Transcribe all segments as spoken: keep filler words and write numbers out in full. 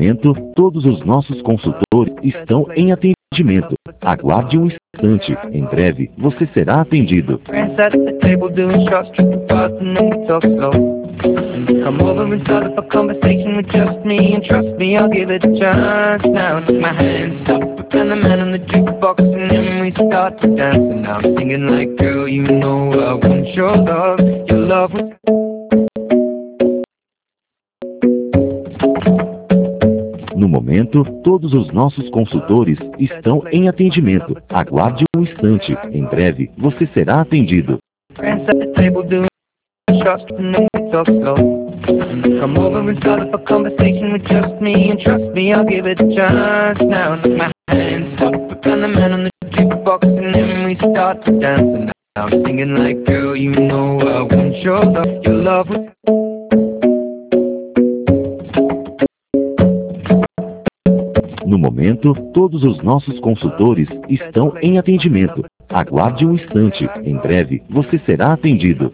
momento, todos os nossos consultores estão em atendimento. Aguarde um instante. Em breve, você será atendido. Come over and start up a conversation with just me, and trust me, I'll give it a chance. Now take my hand, stop, and the man on the jukebox, and then we start to dance. And now I'm singing like, girl, you know I want your love, your love was... No momento, todos os nossos consultores estão em atendimento. Aguarde um instante. Em breve, você será atendido. Come over and start up a conversation with just me, and trust me, I'll give it a chance. Now take my hand, stop, and the man on the jukebox, and then we start to dance. And now I'm singing like, girl, you know I want your love, your love was... No momento, todos os nossos consultores estão em atendimento. Aguarde um instante. Em breve, você será atendido.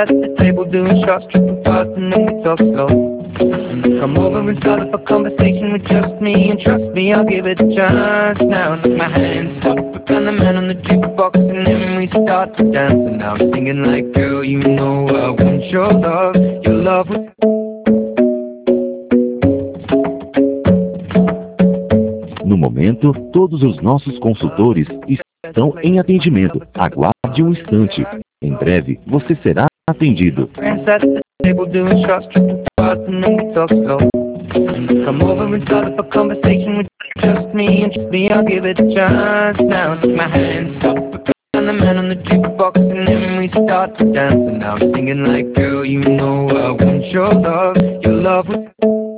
Come over and start up a conversation with just me, and trust me, I'll give it a chance. Now take my hand, stop, and the man on the jukebox, and then we start to dance. And now I'm singing like, girl, you know I want your love, your love was... No momento, todos os nossos consultores estão em atendimento. Aguarde um instante. Em breve, você será atendido. Come over and start up a conversation with just me, and trust me, I'll give it a chance. Now take my hand, stop, and the man on the jukebox, and then we start to dance. And now I'm singing like, girl, you know I want your love, your love was...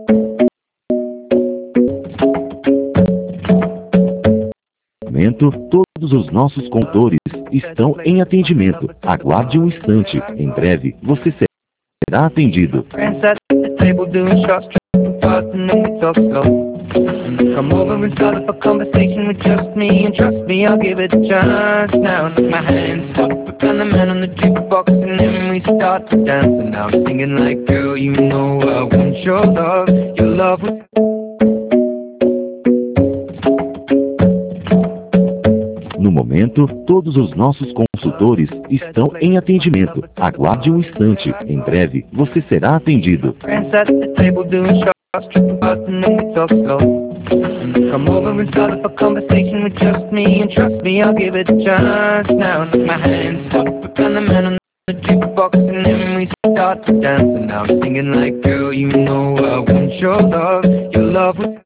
Momento, todos os nossos contores estão em atendimento. Aguarde um instante. Em breve, você será atendido. Come over and start up a conversation with just me, and trust me, I'll give it a chance. Now take my hand, stop, and the man on the jukebox, and then we start to dance. And now I'm singing like, girl, you know I want your love, your love was... No momento, todos os nossos consultores estão em atendimento. Aguarde um instante. Em breve, você será atendido. Come over and start up a conversation with just me, and trust me, I'll give it a chance. Now take my hand, stop, and the man on the jukebox, and then we start to dance. And now I'm singing like, girl, you know I want your love, your love was...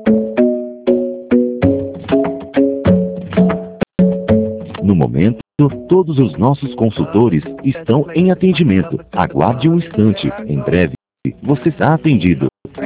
No momento, todos os nossos consultores estão em atendimento. Aguarde um instante. Em breve, você será atendido.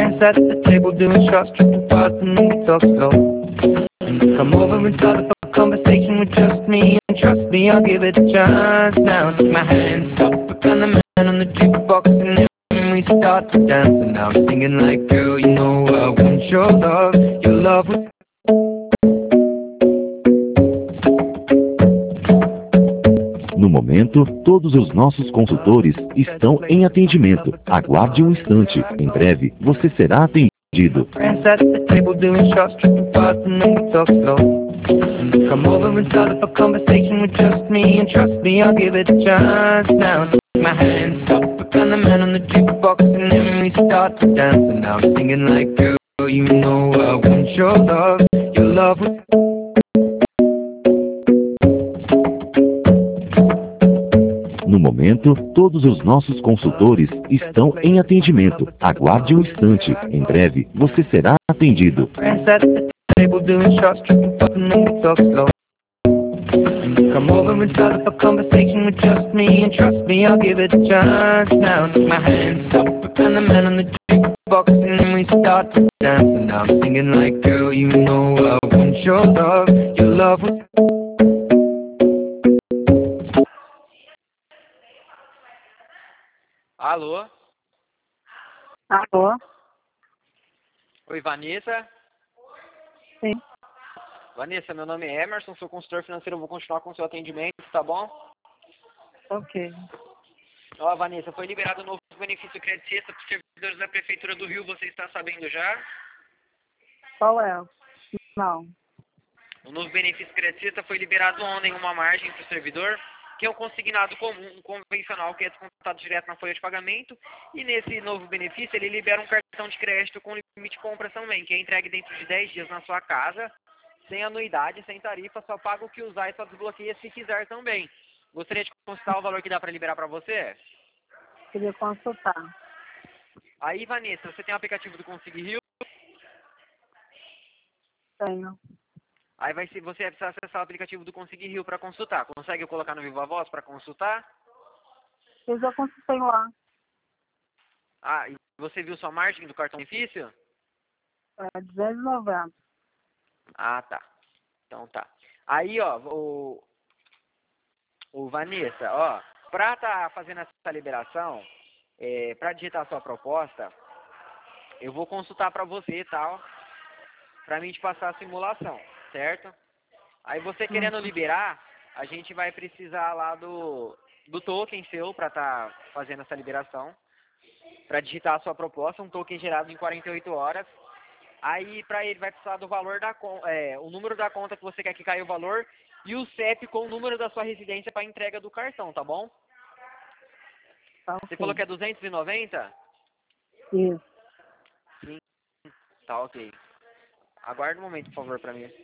Come over and start up a conversation with just me, and trust me, I'll give it a chance. Now take my hand, stop, and the man on the jukebox, and then we start to dance. And now I'm singing like, girl, you know I want your love, your love was... No momento, todos os nossos consultores estão em atendimento. Aguarde um instante. Em breve, você será atendido. Come over and start up a conversation with just me, and trust me, I'll give it a chance. Now take my hand, stop, and the man on the jukebox, and then we start to dance. And now I'm singing like, girl, you know I want your love, your love was... No momento, todos os nossos consultores estão em atendimento. Aguarde um instante. Em breve, você será atendido. Come over and start up a conversation with just me, and trust me, I'll give it a chance. Now take my hand, stop, and the man on the jukebox, and then we start to dance. And now I'm singing like, girl, you know I want your love, your love was... Alô? Alô? Oi, Vanessa? Sim. Vanessa, meu nome é Emerson, sou consultor financeiro, eu vou continuar com o seu atendimento, tá bom? Ok. Ó, Vanessa, foi liberado um novo benefício crédito sexta para os servidores da Prefeitura do Rio, você está sabendo já? Qual é? Não. O novo benefício creditista foi liberado ontem uma margem para o servidor, que é um consignado comum, um convencional, que é descontado direto na folha de pagamento. E nesse novo benefício, ele libera um cartão de crédito com limite de compra também, que é entregue dentro de dez dias na sua casa, sem anuidade, sem tarifa, só paga o que usar e só desbloqueia se quiser também. Gostaria de consultar o valor que dá para liberar para você? Queria consultar. Aí, Vanessa, você tem o aplicativo do Consegui Rio? Tenho. Aí vai ser, você vai precisar acessar o aplicativo do Consegui Rio para consultar. Consegue colocar no Viva Voz para consultar? Eu já consultei lá. Ah, e você viu sua margem do cartão benefício? É duzentos e noventa. Ah, tá. Então tá. Aí, ó, o, o Vanessa, ó, pra tá fazendo essa liberação, é, pra digitar a sua proposta, eu vou consultar pra você e tal, pra mim te passar a simulação, certo? Aí você querendo liberar, a gente vai precisar lá do, do token seu pra tá fazendo essa liberação, pra digitar a sua proposta, um token gerado em quarenta e oito horas. Aí, para ele, vai precisar do valor da conta, é, o número da conta que você quer que caia o valor e o C E P com o número da sua residência para entrega do cartão, tá bom? Tá, Você ok. falou que é duzentos e noventa? Isso. Sim. Tá, ok. Aguarde um momento, por favor, para mim.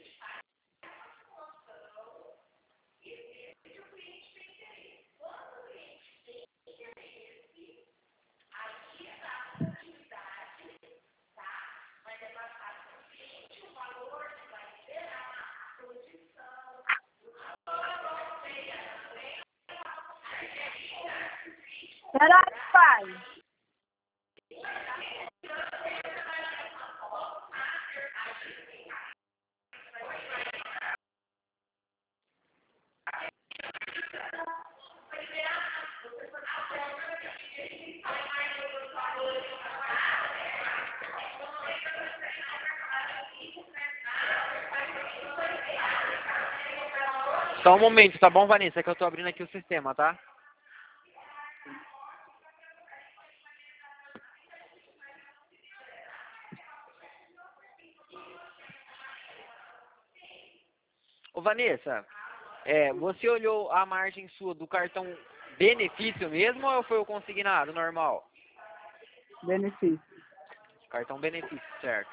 Peraí, pai. Só um momento, tá bom, Vanessa? Que eu tô abrindo aqui o sistema, tá? Ô, Vanessa, é, você olhou a margem sua do cartão benefício mesmo ou foi o consignado normal? Benefício. Cartão benefício, certo.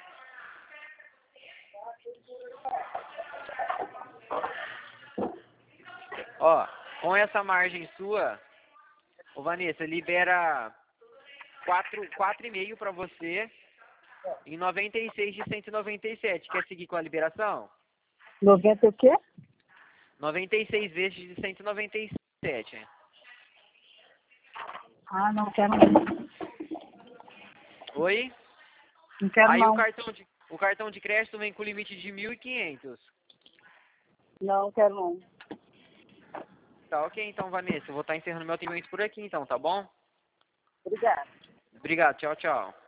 Ó, com essa margem sua, ô Vanessa, libera quatro, quatro e meio para você em noventa e seis de cento e noventa e sete. Quer seguir com a liberação? noventa o quê? noventa e seis vezes de cento e noventa e sete. Ah, não quero não. Oi? Não quero Aí não. o cartão de o cartão de crédito vem com limite de mil e quinhentos. Não quero não. Tá, ok, então, Vanessa, eu vou estar encerrando meu atendimento por aqui, então, tá bom? Obrigada. Obrigado, tchau, tchau.